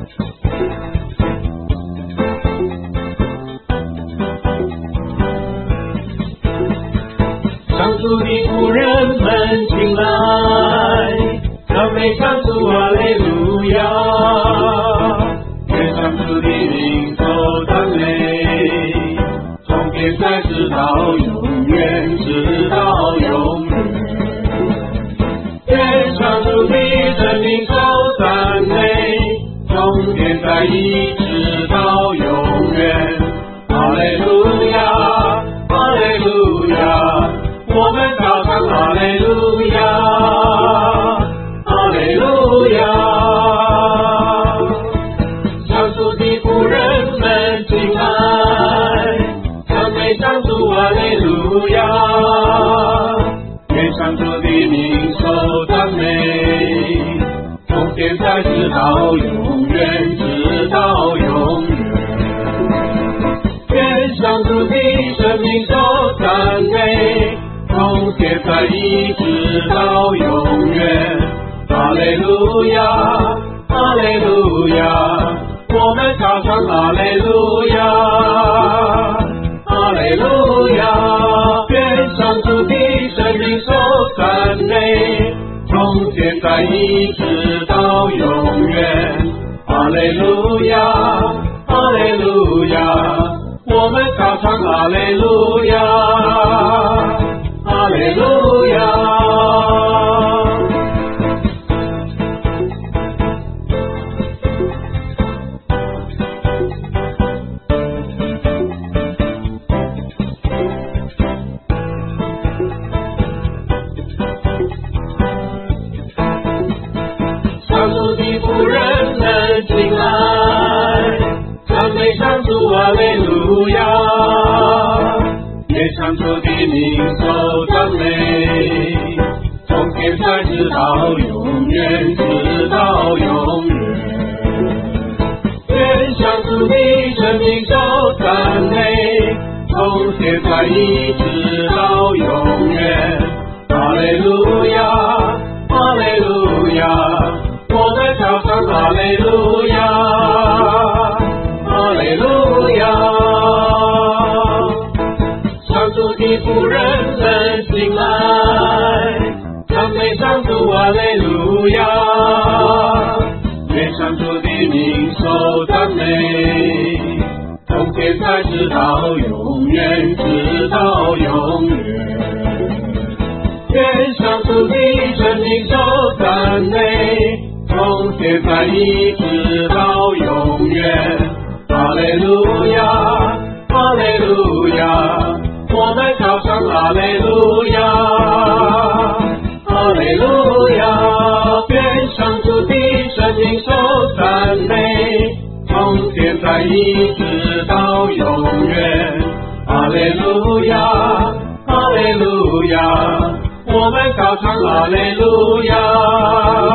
上主的仆人们请来，赞美上主，哈利路亚！愿上主的名受赞美，从现在直到永远，直到永远。愿上主的生命受赞美，从现在一直到永远。哈利路亚，哈利路亚！我们高唱哈利路亚，哈利路亚！上主的仆人们请来，赞美上主，哈利路亚！愿上主的名受赞美，从现在直到永远，直到永远。愿上主的生命受赞美，从现在一直到永远。哈利路亚，哈利路亚！我们高唱哈利路亚，哈利路亚！愿上主的生命受赞美，从现在一直到永远。哈利路亚，哈利路亚！我们高唱哈利路亚，哈利路亚！上主的仆人们请来，赞美上主，哈利路亚！愿上主的名受赞美，从现在直到永远，直到永远。愿上主的生命受赞美，从现在一直到永远。哈利路亚，哈利路亚！我们高唱哈利路亚，哈利路亚！上主的仆人们请来，赞美上主，哈利路亚！愿上主的名受赞美，从现在直到永远，直到永远。愿上主的生命受赞美，从现在一直到永远。哈利路亚，哈利路亚！我们高唱哈利路亚，哈利路亚！愿上主的生命受赞美，从现在一直到永远。哈利路亚，哈利路亚！我们高唱哈利路亚。